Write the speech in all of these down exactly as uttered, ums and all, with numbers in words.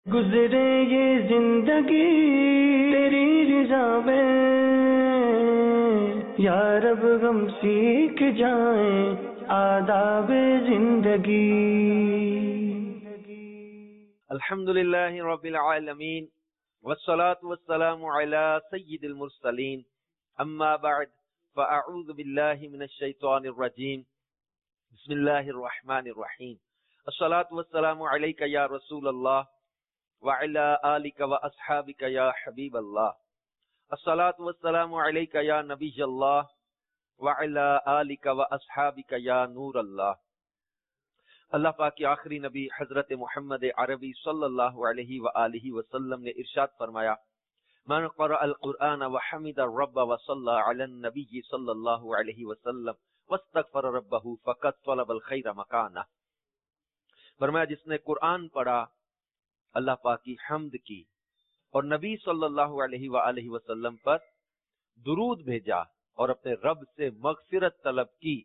گزرے یہ زندگی تیری رضا میں، یا رب ہم سیکھ جائیں آداب زندگی۔ الحمدللہ رب العالمین والصلاة والسلام علی سید المرسلین، اما بعد فاعوذ باللہ من الشیطان الرجیم، بسم اللہ الرحمن الرحیم۔ الصلاة والسلام علیک یا رسول اللہ وعلی آلک واصحابک یا حبیب اللہ، الصلاة والسلام علیک یا نبی اللہ وعلی آلک واصحابک یا نور اللہ۔ اللہ پاک کی آخری نبی حضرت محمد عربی صلی اللہ علیہ وآلہ وسلم نے ارشاد فرمایا، من قرأ القرآن وحمد الرب وصلى علی النبی صلی اللہ علیہ وسلم واستغفر ربہ فقد طلب الخیر مکانہ۔ فرمایا جس نے قرآن پڑھا، اللہ پاک کی حمد کی اور نبی صلی اللہ علیہ وآلہ وسلم پر درود بھیجا اور اپنے رب سے مغفرت طلب کی،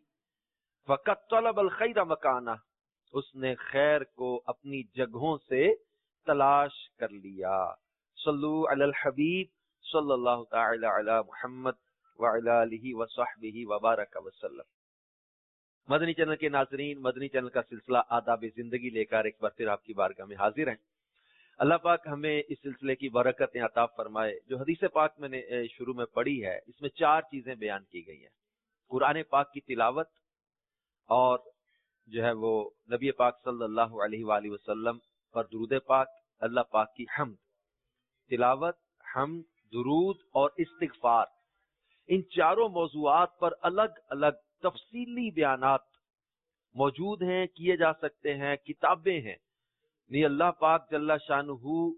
فقد طلب الخیر مکانہ، اس نے خیر کو اپنی جگہوں سے تلاش کر لیا۔ صلو علی الحبیب صلی اللہ تعالی علی محمد وعلی آلہ وصحبہ وبارک وسلم۔ مدنی چینل کے ناظرین، مدنی چینل کا سلسلہ آداب زندگی لے کر ایک بار پھر آپ کی بارگاہ میں حاضر ہیں۔ اللہ پاک ہمیں اس سلسلے کی برکتیں عطا فرمائے۔ جو حدیث پاک میں نے شروع میں پڑھی ہے، اس میں چار چیزیں بیان کی گئی ہیں: قرآن پاک کی تلاوت، اور جو ہے وہ نبی پاک صلی اللہ علیہ وآلہ وسلم پر درود پاک، اللہ پاک کی حمد۔ تلاوت، حمد، درود اور استغفار، ان چاروں موضوعات پر الگ الگ تفصیلی بیانات موجود ہیں، کیے جا سکتے ہیں، کتابیں ہیں۔ نہیں، اللہ پاک جل شانہ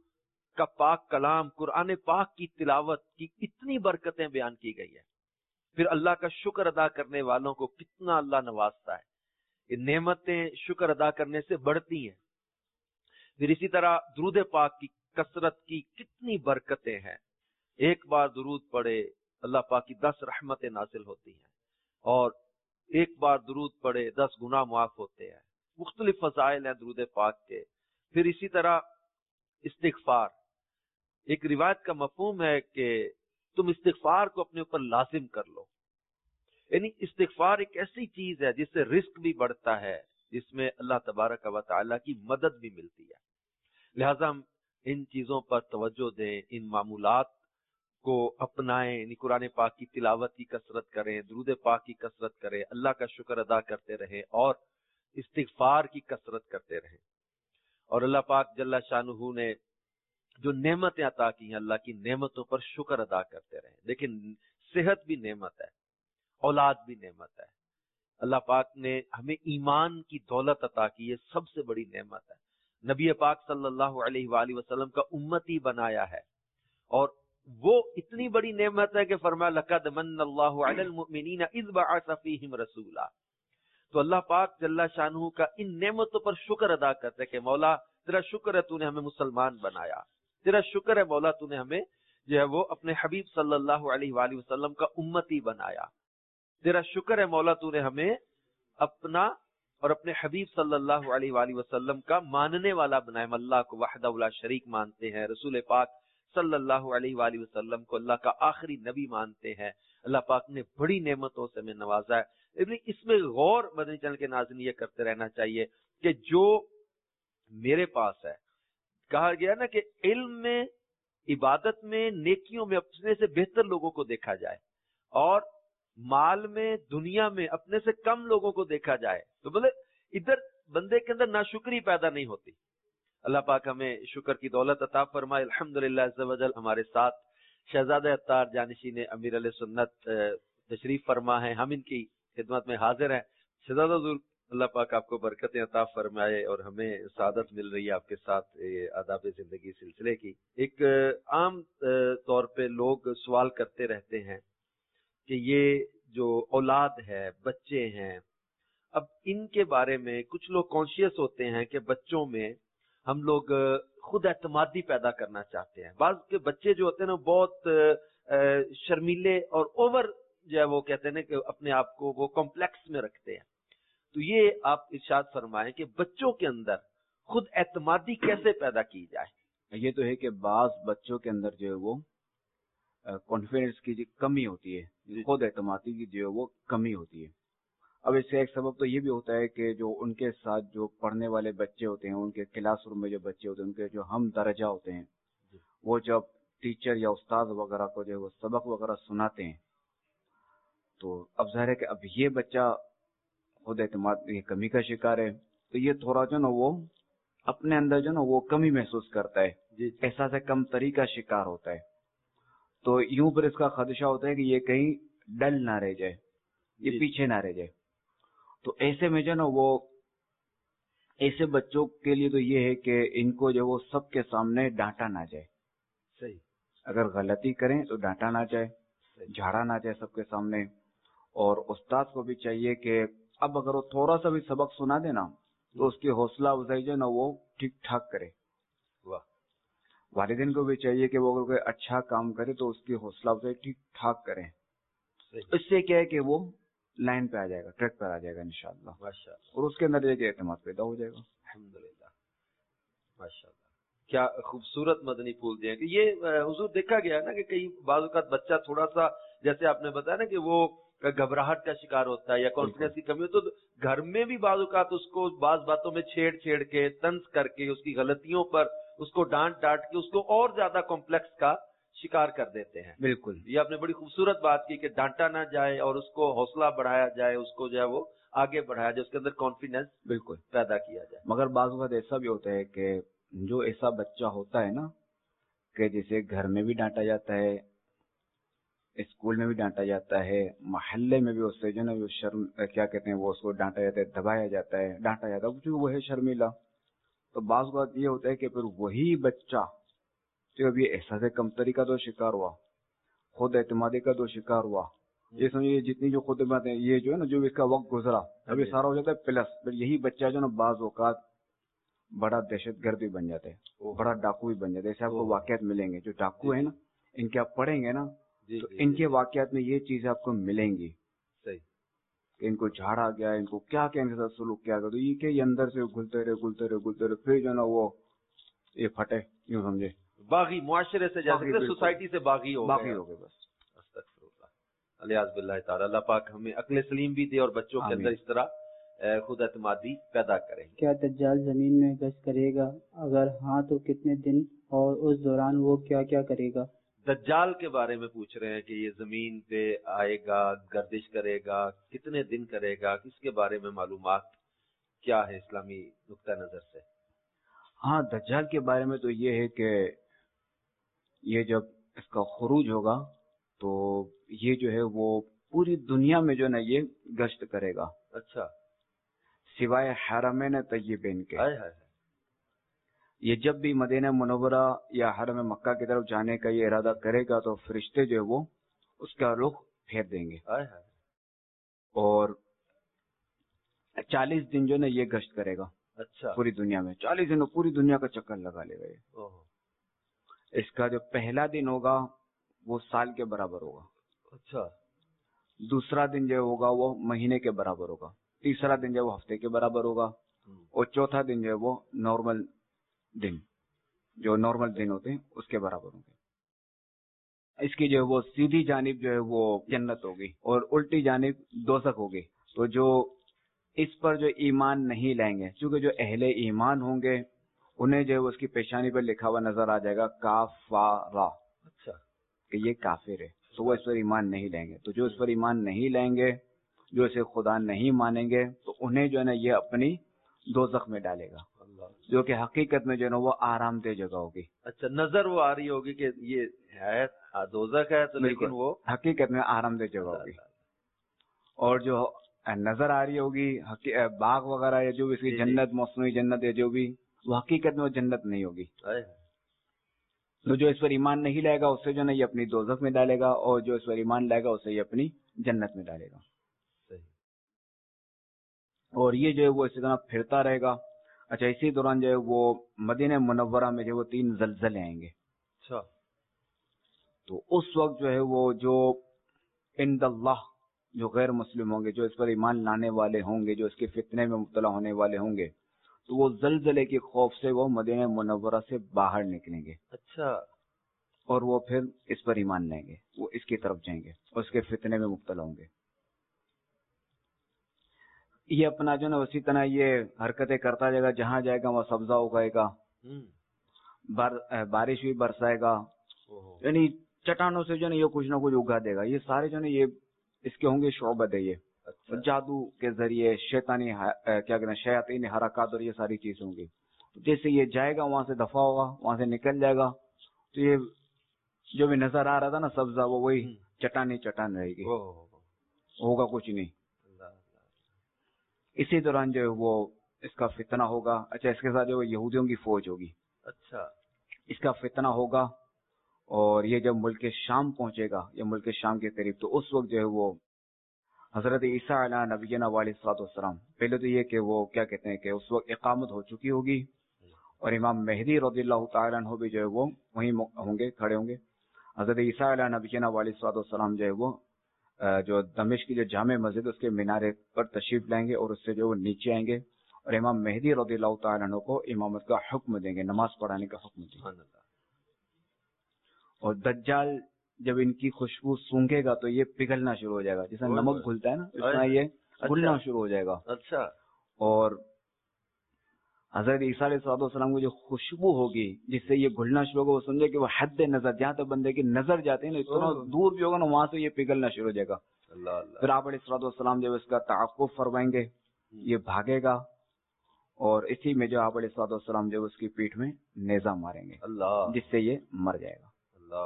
کا پاک کلام قرآن پاک کی تلاوت کی اتنی برکتیں بیان کی گئی ہیں، پھر اللہ کا شکر ادا کرنے والوں کو کتنا اللہ نوازتا ہے، یہ نعمتیں شکر ادا کرنے سے بڑھتی ہیں۔ پھر اسی طرح درود پاک کی کثرت کی کتنی برکتیں ہیں، ایک بار درود پڑھے اللہ پاک کی دس رحمتیں نازل ہوتی ہیں، اور ایک بار درود پڑھے دس گناہ معاف ہوتے ہیں۔ مختلف فضائل ہیں درود پاک کے۔ پھر اسی طرح استغفار، ایک روایت کا مفہوم ہے کہ تم استغفار کو اپنے اوپر لازم کر لو، یعنی استغفار ایک ایسی چیز ہے جس سے رزق بھی بڑھتا ہے، جس میں اللہ تبارک و تعالیٰ کی مدد بھی ملتی ہے۔ لہٰذا ہم ان چیزوں پر توجہ دیں، ان معمولات کو اپنائیں، یعنی قرآن پاک کی تلاوت کی کثرت کریں، درود پاک کی کثرت کریں، اللہ کا شکر ادا کرتے رہیں اور استغفار کی کثرت کرتے رہیں۔ اور اللہ پاک جل شانہ نے جو نعمتیں عطا کی ہیں، اللہ کی نعمتوں پر شکر ادا کرتے رہیں۔ لیکن صحت بھی نعمت ہے، اولاد بھی نعمت ہے۔ اللہ پاک نے ہمیں ایمان کی دولت عطا کی، یہ سب سے بڑی نعمت ہے۔ نبی پاک صلی اللہ علیہ وآلہ وسلم کا امتی بنایا ہے، اور وہ اتنی بڑی نعمت ہے کہ فرمایا لقد من اللہ علی المؤمنین اذ بعث فیہم رسولا۔ تو اللہ پاک جل شانہ کا ان نعمتوں پر شکر ادا کرتے کہ مولا تیرا شکر ہے تو نے ہمیں مسلمان بنایا، تیرا شکر ہے مولا تو نے ہمیں جو ہے وہ اپنے حبیب صلی اللہ علیہ وآلہ وسلم کا امتی بنایا، تیرا شکر ہے مولا تو نے ہمیں اپنا اور اپنے حبیب صلی اللہ علیہ وآلہ وسلم کا ماننے والا بنایا۔ ہم اللہ کو وحدہ لا شریک مانتے ہیں، رسول پاک صلی اللہ علیہ وآلہ وسلم کو اللہ کا آخری نبی مانتے ہیں۔ اللہ پاک نے بڑی نعمتوں سے ہمیں نوازا ہے۔ لیکن اس میں غور مدنی چینل کے ناظرین یہ کرتے رہنا چاہیے کہ جو میرے پاس ہے، کہا گیا نا کہ علم میں، عبادت میں، نیکیوں میں اپنے سے بہتر لوگوں کو دیکھا جائے، اور مال میں، دنیا میں اپنے سے کم لوگوں کو دیکھا جائے، تو بولے ادھر بندے کے اندر ناشکری پیدا نہیں ہوتی۔ اللہ پاک ہمیں شکر کی دولت عطا فرمائے۔ الحمدللہ عز و جل ہمارے ساتھ شہزادہ عطار جانشین امیر علیہ سنت تشریف فرما ہے، ہم ان کی خدمت میں حاضر ہیں۔ شہزادہ حضور، اللہ پاک آپ کو برکتیں عطا فرمائے اور ہمیں سعادت مل رہی ہے آپ کے ساتھ آداب زندگی سلسلے کی۔ ایک عام طور پہ لوگ سوال کرتے رہتے ہیں کہ یہ جو اولاد ہے، بچے ہیں، اب ان کے بارے میں کچھ لوگ کانشیس ہوتے ہیں کہ بچوں میں ہم لوگ خود اعتمادی پیدا کرنا چاہتے ہیں۔ بعض کے بچے جو ہوتے ہیں نا بہت شرمیلے اور اوور جو ہے وہ کہتے ہیں کہ اپنے آپ کو وہ کمپلیکس میں رکھتے ہیں۔ تو یہ آپ ارشاد فرمائیں کہ بچوں کے اندر خود اعتمادی کیسے پیدا کی جائے؟ یہ تو ہے کہ بعض بچوں کے اندر جو ہے وہ کانفیڈنس کی جو کمی ہوتی ہے، خود اعتمادی کی جو ہے وہ کمی ہوتی ہے۔ اب اس سے ایک سبب تو یہ بھی ہوتا ہے کہ جو ان کے ساتھ جو پڑھنے والے بچے ہوتے ہیں، ان کے کلاس روم میں جو بچے ہوتے ہیں، ان کے جو ہم درجہ ہوتے ہیں، وہ جب ٹیچر یا استاد وغیرہ کو جو ہے وہ سبق وغیرہ سناتے ہیں تو اب ظاہر ہے کہ اب یہ بچہ خود اعتماد کی کمی کا شکار ہے، تو یہ تھوڑا جو نا وہ اپنے اندر جو نا وہ کمی محسوس کرتا ہے، احساس کم تری کا شکار ہوتا ہے۔ تو یوں پر اس کا خدشہ ہوتا ہے کہ یہ کہیں ڈل نہ رہ جائے، یہ پیچھے نہ رہ جائے۔ تو ایسے میں جو نا وہ ایسے بچوں کے لیے تو یہ ہے کہ ان کو جو وہ سب کے سامنے ڈانٹا نہ جائے۔ صحیح، اگر غلطی کریں تو ڈانٹا نہ جائے، جھاڑا نہ جائے سب کے سامنے۔ اور استاد کو بھی چاہیے کہ اب اگر وہ تھوڑا سا بھی سبق سنا دے نا تو اس کی حوصلہ افزائی جو نا وہ ٹھیک ٹھاک کرے۔ واہ، والدین کو بھی چاہیے کہ وہ اگر کوئی اچھا کام کرے تو اس کی حوصلہ افزائی ٹھیک ٹھاک کریں۔ اس سے کیا ہے کہ وہ لائن پہ آ جائے گا، ٹریک پر آ جائے گا انشاءاللہ، ماشاءاللہ، اور اس کے اندر ایک اعتماد پیدا ہو جائے گا۔ الحمدللہ، ماشاءاللہ، کیا خوبصورت مدنی پھول دیا کہ یہ حضور دیکھا گیا نا کہ کئی بعض اوقات بچہ تھوڑا سا جیسے آپ نے بتایا نا کہ وہ گھبراہٹ کا شکار ہوتا ہے یا کانفیڈنس کی کمی ہو، تو گھر میں بھی بعض اوقات اس کو بعض باتوں میں چھیڑ چھیڑ کے طنز کر کے اس کی غلطیوں پر اس کو ڈانٹ ڈانٹ کے اس کو اور زیادہ کمپلیکس کا شکار کر دیتے ہیں۔ بالکل، یہ آپ نے بڑی خوبصورت بات کی کہ ڈانٹا نہ جائے اور اس کو حوصلہ بڑھایا جائے، اس کو جو ہے وہ آگے بڑھایا جائے، اس کے اندر کانفیڈنس بالکل پیدا کیا جائے۔ مگر بعض اوقات ایسا بھی ہوتا ہے کہ جو ایسا بچہ ہوتا ہے نا کہ جسے گھر میں بھی ڈانٹا جاتا ہے، اسکول میں بھی ڈانٹا جاتا ہے، محلے میں بھی اس سے جو نا وہ شرم کیا کہتے ہیں وہ اس کو ڈانٹا جاتا ہے، دبایا جاتا ہے، ڈانٹا جاتا ہے کیونکہ وہ ہے شرمیلا۔ تو بعض اوقات یہ ہوتا ہے کہ پھر وہی بچہ جو ابھی احساس کمتری کا تو شکار ہوا، خود اعتمادی کا تو شکار ہوا، یہ سمجھے جتنی جو خود اعتماد ہے یہ جو ہے نا جو اس کا وقت گزرا ابھی سارا ہو جاتا ہے پلس، پھر یہی بچہ جو نا بعض اوقات بڑا دہشت گرد بھی بن جاتا ہے، بڑا ڈاکو بھی بن جاتا ہے۔ ایسے آپ کو واقعات ملیں گے، جو ڈاکو ہیں نا ان کے آپ پڑھیں گے نا تو ان کے واقعات میں یہ چیزیں آپ کو ملیں گی کہ ان کو جھاڑا گیا، ان کو کیا کیا ان کے ساتھ سلوک کیا گیا، تو یہ کہ یہ اندر سے گلتے رہے گلتے رہے گلتے رہے پھر جو نا وہ یہ پھٹے، یوں سمجھے باغی معاشرے سے جیسے سوسائٹی سے باغی ہو باقی ہو گئے بس۔ الیاذ باللہ تعالی، اللہ پاک ہمیں عقل سلیم بھی دے اور بچوں کے اندر اس طرح خود اعتمادی پیدا کریں۔ کیا دجال زمین میں گشت کرے گا؟ اگر ہاں تو کتنے دن، اور اس دوران وہ کیا کیا کرے گا؟ دجال کے بارے میں پوچھ رہے ہیں کہ یہ زمین پہ آئے گا، گردش کرے گا، کتنے دن کرے گا، کس کے بارے میں معلومات کیا ہے اسلامی نقطہ نظر سے؟ ہاں، دجال کے بارے میں تو یہ ہے کہ یہ جب اس کا خروج ہوگا تو یہ جو ہے وہ پوری دنیا میں جو ہے نا یہ گشت کرے گا، اچھا، سوائے حرمین طیبین کے۔ ہائے ہائے، یہ جب بھی مدینہ منورہ یا حرم مکہ کی طرف جانے کا یہ ارادہ کرے گا تو فرشتے جو ہے وہ اس کا رخ پھیر دیں گے، ہائے ہائے، اور چالیس دن جو ہے نا یہ گشت کرے گا، اچھا، پوری دنیا میں چالیس دن پوری دنیا کا چکر لگا لے گا یہ۔ اوہ، اس کا جو پہلا دن ہوگا وہ سال کے برابر ہوگا، اچھا، دوسرا دن جو ہوگا وہ مہینے کے برابر ہوگا، تیسرا دن جو وہ ہفتے کے برابر ہوگا، اور چوتھا دن جو ہے وہ نارمل دن جو نارمل دن ہوتے ہیں اس کے برابر ہوں گے۔ اس کی جو ہے وہ سیدھی جانب جو ہے وہ جنت ہوگی اور الٹی جانب دوزخ ہوگی۔ تو جو اس پر جو ایمان نہیں لائیں گے، چونکہ جو اہل ایمان ہوں گے انہیں جو ہے اس کی پیشانی پر لکھا ہوا نظر آ جائے گا کافارا، اچھا، کہ یہ کافر ہے، تو وہ اس پر ایمان نہیں لائیں گے۔ تو جو اس پر ایمان نہیں لائیں گے، جو اسے خدا نہیں مانیں گے، تو انہیں جو ہے نا یہ اپنی دوزخ میں ڈالے گا، جو کہ حقیقت میں جو ہے نا وہ آرام دہ جگہ ہوگی۔ اچھا، نظر وہ آ رہی ہوگی کہ یہ ہے دوزخ ہے، تو لیکن وہ حقیقت میں آرام دہ جگہ ہوگی، اور جو نظر آ رہی ہوگی باغ وغیرہ یا جو بھی اس کی جنت، مصنوعی جنت ہے جو بھی، وہ حقیقت میں وہ جنت نہیں ہوگی۔ تو جو اس پر ایمان نہیں لائے گا اسے جو ہے یہ اپنی دوزخ میں ڈالے گا، اور جو اس پر ایمان لائے گا اسے یہ اپنی جنت میں ڈالے گا۔ اور یہ جو ہے وہ اسی طرح پھرتا رہے گا۔ اچھا، اسی دوران جو ہے وہ مدینہ منورہ میں جو وہ تین زلزلے آئیں گے، اچھا، تو اس وقت جو ہے وہ جو عند اللہ جو غیر مسلم ہوں گے، جو اس پر ایمان لانے والے ہوں گے، جو اس کے فتنے میں مبتلا ہونے والے ہوں گے، تو وہ زلزلے کے خوف سے وہ مدینہ منورہ سے باہر نکلیں گے. اچھا. اور وہ پھر اس پر ایمان لیں گے, وہ اس کی طرف جائیں گے اور اس کے فتنے میں مبتلا ہوں گے. یہ اپنا جو نا اسی طرح یہ حرکتیں کرتا جائے گا, جہاں جائے گا وہ سبزہ اگائے گا, بارش بھی برسائے گا, یعنی چٹانوں سے جو نا یہ کچھ نہ کچھ اگا دے گا. یہ سارے جو نا یہ اس کے ہوں گے شعبت ہے, یہ جادو کے ذریعے شیطانی کیا کہتے ہیں شیاطین حرکات اور یہ ساری چیزیں ہوں گی. جیسے یہ جائے گا وہاں سے دفع ہوگا, وہاں سے نکل جائے گا, تو یہ جو بھی نظر آ رہا تھا نا سبزہ وہ وہی چٹانی چٹان رہے گی, ہوگا کچھ نہیں. اسی دوران جو ہے وہ اس کا فتنہ ہوگا. اچھا, اس کے ساتھ جو یہودیوں کی فوج ہوگی. اچھا, اس کا فتنہ ہوگا اور یہ جب ملک شام پہنچے گا یا ملک شام کے قریب, تو اس وقت جو ہے وہ حضرت عیسیٰ علیہ نبینا علیہ الصلوۃ والسلام, پہلے تو یہ کہ وہ کیا کہتے ہیں کہ اس وقت اقامت ہو چکی ہوگی اور امام مہدی رضی اللہ تعالیٰ عنہ بھی جو ہے وہ وہیں ہوں گے, کھڑے ہوں گے. حضرت عیسیٰ علیہ نبینا علیہ الصلوۃ والسلام جو ہے وہ جو دمشق کی جو جامع مسجد اس کے مینارے پر تشریف لائیں گے اور اس سے جو وہ نیچے آئیں گے اور امام مہدی رضی اللہ تعالیٰ عنہ کو امامت کا حکم دیں گے, نماز پڑھانے کا حکم دیں گے. اور دجال جب ان کی خوشبو سونگے گا تو یہ پگھلنا شروع ہو جائے گا, جیسا نمک گھلتا ہے نا اس طرح یہ گھلنا شروع ہو جائے گا. اچھا, اور حضرت عیسیٰ علیہ السلام کی جو خوشبو ہوگی جس سے یہ گھلنا شروع ہوگا, وہ سمجھے کہ وہ حد نظر, جہاں تک بندے کی نظر جاتے ہیں نا اتنا دور بھی ہوگا نا وہاں سے یہ پگھلنا شروع ہو جائے گا. پھر آپ علیہ السلام جب اس کا تعاقب فرمائیں گے, یہ بھاگے گا اور اسی میں جو آپ علیہ السلام جب اس کی پیٹھ میں نیزہ ماریں گے, جس سے یہ مر جائے گا. اللہ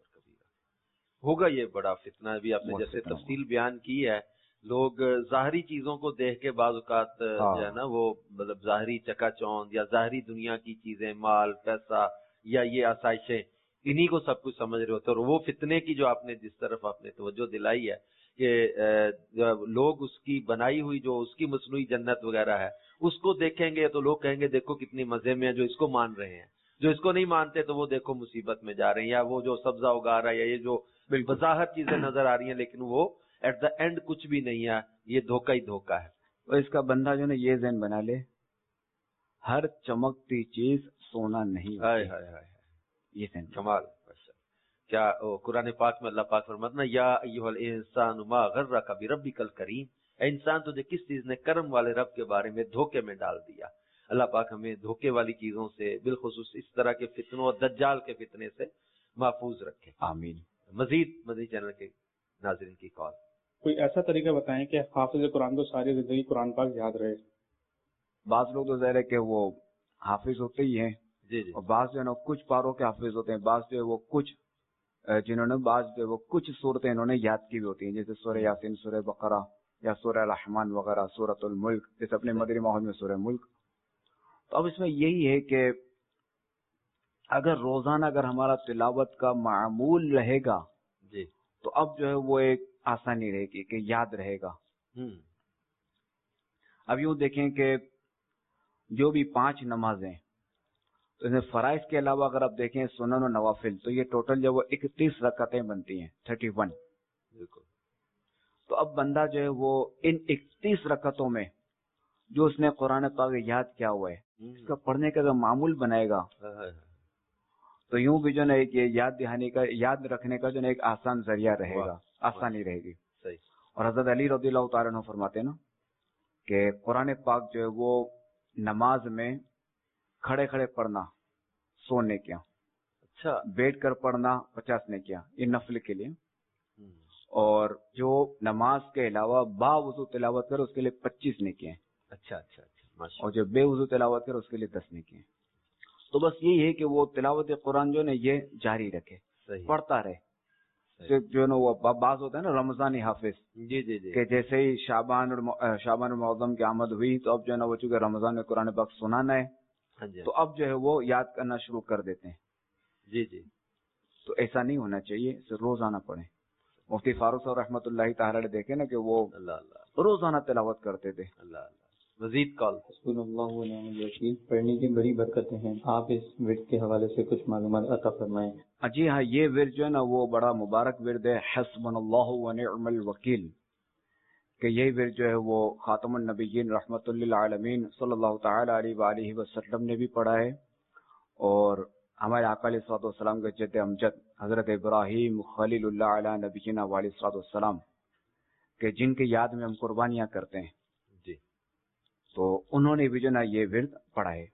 ہوگا یہ بڑا فتنہ. بھی آپ نے جیسے تفصیل بیان کی ہے, لوگ ظاہری چیزوں کو دیکھ کے بعض اوقات جو ہے نا وہ مطلب ظاہری چکا چوند یا ظاہری دنیا کی چیزیں, مال پیسہ یا یہ آسائشیں, انہی کو سب کچھ سمجھ رہے ہوتے ہیں. اور وہ فتنے کی جو آپ نے جس طرف آپ نے توجہ دلائی ہے کہ لوگ اس کی بنائی ہوئی جو اس کی مصنوعی جنت وغیرہ ہے اس کو دیکھیں گے تو لوگ کہیں گے دیکھو کتنی مزے میں ہے جو اس کو مان رہے ہیں, جو اس کو نہیں مانتے تو وہ دیکھو مصیبت میں جا رہے ہیں. یا وہ جو سبزہ اگا رہا ہے یا یہ جو بظاہر چیزیں نظر آ رہی ہیں لیکن وہ ایٹ دا اینڈ کچھ بھی نہیں ہے, یہ دھوکہ ہی دھوکہ ہے. اور اس کا بندہ جو نا یہ ذہن بنا لے, ہر چمکتی چیز سونا نہیں. ہائے ہائے ہائے, یہ ذہن کمال. کیا قرآن پاک میں اللہ پاک فرماتا نا, یا ایھا الانسان ما غرک بربک الکریم, اے انسان تجھے کس چیز نے کرم والے رب کے بارے میں دھوکے میں ڈال دیا. اللہ پاک ہمیں دھوکے والی چیزوں سے بالخصوص اس طرح کے فتنوں اور دجال کے فتنے سے محفوظ رکھے, آمین. مزید مزید چینل کے ناظرین کی کال. کوئی ایسا طریقہ بتائیں کہ حافظ قرآن کو ساری زندگی قرآن پاک یاد رہے. بعض لوگ تو ظاہر ہے کہ وہ حافظ ہوتے ہی ہیں, جی جی, اور بعض جو ہے نا کچھ پاروں کے حافظ ہوتے ہیں, بعض جو ہے وہ کچھ جنہوں نے بعض جو ہے وہ کچھ صورتیں انہوں نے یاد کی بھی ہوتی ہیں, جیسے سورہ یاسین, سورہ بقرہ یا سورہ رحمان وغیرہ, سورۃ الملک, جیسے اپنے مدری ماحول میں سورہ ملک. تو اب اس میں یہی ہے کہ اگر روزانہ اگر ہمارا تلاوت کا معمول رہے گا جی, تو اب جو ہے وہ ایک آسانی رہے گی کہ یاد رہے گا. اب یوں دیکھیں کہ جو بھی پانچ نمازیں, تو اس میں فرائض کے علاوہ اگر آپ دیکھیں سنن و نوافل, تو یہ ٹوٹل جو وہ اکتیس رکعتیں بنتی ہیں, تھرٹی ون. بالکل. تو اب بندہ جو ہے وہ ان اکتیس رکعتوں میں جو اس نے قرآن پاک یاد کیا ہوا ہے, اس کا پڑھنے کا اگر معمول بنائے گا تو یوں بھی جو نا ایک یاد دہانی کا, یاد رکھنے کا جو نا ایک آسان ذریعہ رہے گا, آسانی رہے گی. صحیح. اور حضرت علی رضی اللہ تعالیٰ عنہ فرماتے ہیں نا کہ قرآن پاک جو ہے وہ نماز میں کھڑے کھڑے پڑھنا سو نے کیا, اچھا بیٹھ کر پڑھنا پچاس نے کیا, یہ نفل کے لیے. اور جو نماز کے علاوہ با وضو تلاوت کر اس کے لیے پچیس نے کیے. اچھا اچھا اچھا. اور جو بے وضو تلاوت کر اس کے لیے دس نے کیے. تو بس یہی ہے کہ وہ تلاوت قرآن جو ہے نا یہ جاری رکھے, پڑھتا رہے. جو ہے نا وہ بعض ہوتا ہے نا رمضانی حافظ, جی جی جی, کہ جیسے ہی شعبان اور شعبان المعظم کی آمد ہوئی تو اب جو ہے نا وہ چونکہ رمضان میں قرآن پاک سنانا ہے, تو اب جو ہے وہ یاد کرنا شروع کر دیتے ہیں. جی جی. تو ایسا نہیں ہونا چاہیے, اسے روزانہ پڑھیں. مفتی فاروق صاحب رحمۃ اللہ تعالی نے دیکھے نا کہ وہ اللہ اللہ روزانہ تلاوت کرتے تھے. اللہ اللہ. مزید کال. حسبنا اللہ و نعم الوکیل پڑھنے کی بڑی برکتیں ہیں, آپ اس ورد کے حوالے سے کچھ معلومات عطا فرمائیں. جی ہاں, یہ ورد جو ہے نا وہ بڑا مبارک ورد ہے, حسبنا اللہ و نعم الوکیل, کہ یہی ورد جو ہے وہ خاتم النبیین رحمت للعالمین صلی اللہ تعالی علیہ وآلہ وسلم نے بھی پڑھا ہے، اور ہمارے آقا علیہ الصلوۃ والسلام کے جد امجد حضرت ابراہیم خلیل اللہ علیہ نبینا علیہ الصلوۃ والسلام کہ جن کی یاد میں ہم قربانیاں کرتے ہیں جی، تو انہوں نے بھی جو نا یہ ورد پڑھا ہے۔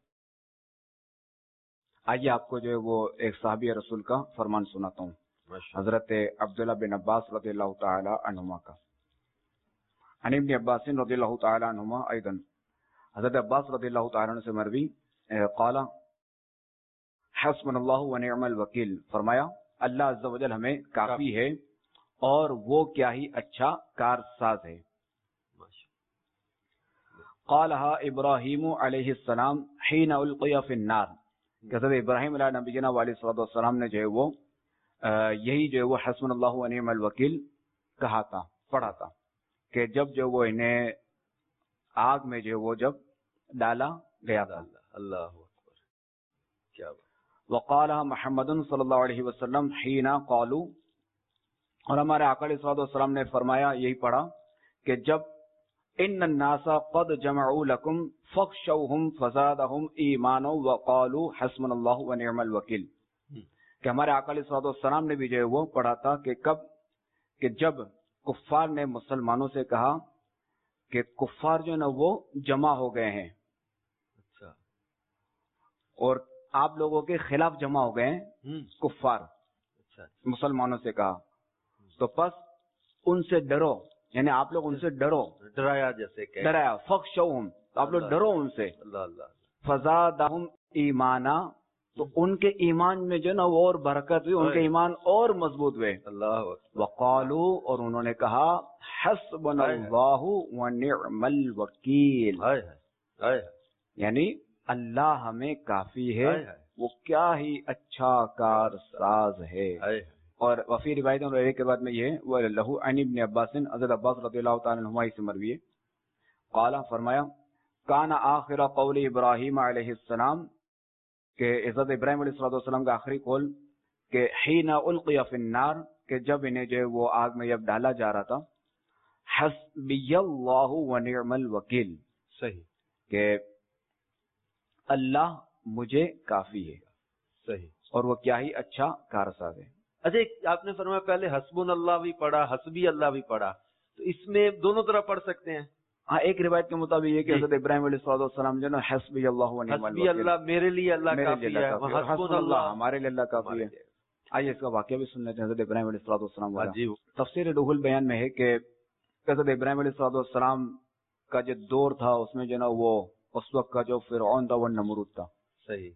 آئیے آپ کو جو ہے وہ ایک صحابی رسول کا فرمان سناتا ہوں، حضرت عبداللہ بن عباس رضی اللہ تعالی عنہما کا۔ عن ابن عباس رضی اللہ تعالی عنہما ایضا، حضرت عباس رضی اللہ تعالی عنہ سے مروی قال حسبنا اللہ ونعم الوکیل، فرمایا اللہ عز و جل ہمیں کافی ہے اور وہ کیا ہی اچھا کارساز ہے۔ قالها ابراہیم علیہ السلام حین القی فی النار، حضرت ابراہیم علیہ نبی جناب علیہ الصلوۃ والسلام نے جو ہے وہ یہی جو ہے وہ حسبنا اللہ ونعم الوکیل کہا تھا، پڑھا تھا کہ جب جو وہ انہیں آگ میں جو وہ جب ڈالا گیا تھا۔ اللہ اکبر، کیا بات۔ وقال محمد صلی اللہ علیہ وسلم حین قالوا، اور ہمارے آقا علیہ الصلوۃ والسلام نے فرمایا یہی پڑھا کہ جب ان الناس قد جمعوا لكم فاخشوهم فزادهم ایمانا وقالوا حسبنا اللہ ونعم الوکیل، کہ ہمارے آقا علیہ الصلوۃ والسلام نے بھی جو ہے وہ پڑھا تھا کہ کب کہ جب کفار نے مسلمانوں سے کہا کہ کفار جو ہے نا وہ جمع ہو گئے ہیں، اچھا، اور آپ لوگوں کے خلاف جمع ہو گئے ہیں کفار، اچھا، مسلمانوں سے کہا تو پس ان سے ڈرو، یعنی آپ لوگ ان سے ڈرو، ڈرایا جیسے کہ ڈرایا، فخشوہم، آپ لوگ ڈرو ان سے، اللہ اللہ، فزادہم ایمانا، تو ان کے ایمان میں جو نا وہ اور برکت ہوئی، ان کے ایمان اور مضبوط ہوئے۔ اللہ اکبر، وقالو، اور انہوں نے کہا حسبنا اللہ ونعم الوکیل، ہائے ہائے ہائے، یعنی اللہ ہمیں کافی ہے، ہائے ہائے، وہ کیا ہی اچھا کار ساز ہے۔ ہائے، اور وفی روایت اور ایک روایت میں یہ وہ لہو عن ابن عباس، حضرت عباس رضی اللہ تعالی عنہما سے مروی ہے، قال، فرمایا کان آخر قول ابراہیم علیہ السلام، کہ حضرت ابراہیم علیہ السلام کا آخری قول کہ حین القی فی النار، کہ جب انہیں جو ہے وہ آگ میں جب ڈالا جا رہا تھا، حسبی اللہ ونعم الوکیل، صحیح، کہ اللہ مجھے کافی ہے، صحیح، اور وہ کیا ہی اچھا کارساز ہے۔ اچھا، ایک آپ نے فرمایا پہلے حسبن اللہ بھی پڑھا، حسبی اللہ بھی پڑھا، تو اس میں دونوں طرح پڑھ سکتے ہیں؟ ہاں، ایک روایت کے مطابق یہ کہ حضرت ابراہیم علیہ السلام جو ہے نا حسبی اللہ ونعم حسبی الوکیل، اللہ میرے لیے اللہ میرے کافی لیے ہے، اللہ کافی ہے، حسبن حسبنا اللہ اللہ ہمارے لیے اللہ کافی ہے۔ آئیے اس کا واقعہ بھی سن لیتے ہیں حضرت ابراہیم علیہ السلام والا۔ جی، تفسیر روح البیان میں ہے کہ حضرت ابراہیم علیہ السلام کا جو دور تھا اس میں جو نا وہ اس وقت کا جو فرعون تھا وہ نمرود تھا، صحیح،